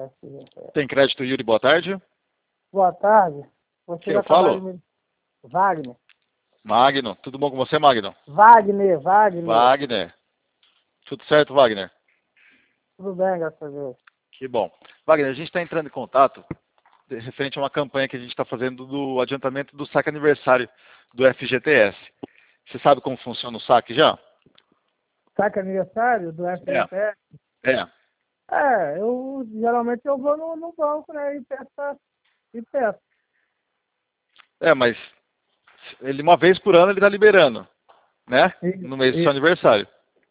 Tem crédito, Yuri, boa tarde. Boa tarde. Você Quem eu falo? Wagner. Magno, tudo bom com você, Magno? Wagner. Wagner. Tudo certo, Wagner? Tudo bem, graças a Deus. Que bom. Wagner, a gente está entrando em contato referente a uma campanha que a gente está fazendo do adiantamento do saque aniversário do FGTS. Você sabe como funciona o saque já? Saque aniversário do FGTS? É. Eu geralmente eu vou no banco, né? E peço. Mas ele uma vez por ano ele está liberando, né? No mês do seu aniversário.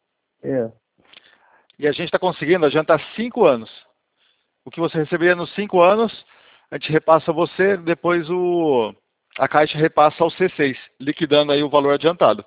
E a gente está conseguindo adiantar 5 anos. O que você receberia nos 5 anos, a gente repassa a você, depois a Caixa repassa ao C6, liquidando aí o valor adiantado.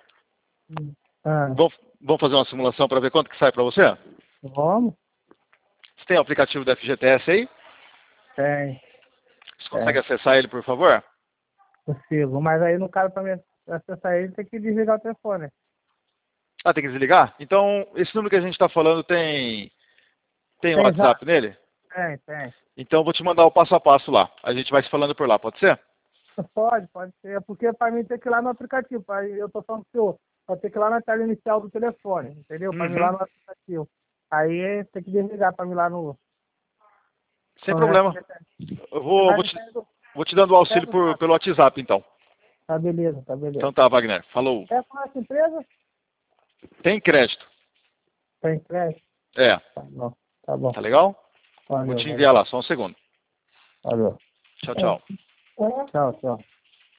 Vamos fazer uma simulação para ver quanto que sai para você? Vamos? Você tem o aplicativo do FGTS aí? Tem. Você consegue acessar ele, por favor? Consigo. Mas aí no caso, para mim acessar ele, tem que desligar o telefone. Ah, tem que desligar? Então, esse número que a gente está falando tem um WhatsApp nele? Tem. Então, eu vou te mandar o passo a passo lá. A gente vai se falando por lá, pode ser? Pode ser. Porque para mim tem que ir lá no aplicativo. Eu tô falando que eu ter que ir lá na tela inicial do telefone, entendeu? Para mim ir lá no aplicativo. Aí tem que desligar para mim lá no... Sem problema. Eu vou te dando o auxílio pelo WhatsApp, então. Tá beleza. Então tá, Wagner. Falou. É com essa empresa? Tem crédito. Tem crédito? É. Tá bom. Tá legal? Valeu, vou te enviar lá, só um segundo. Valeu. Tchau, tchau. Tchau.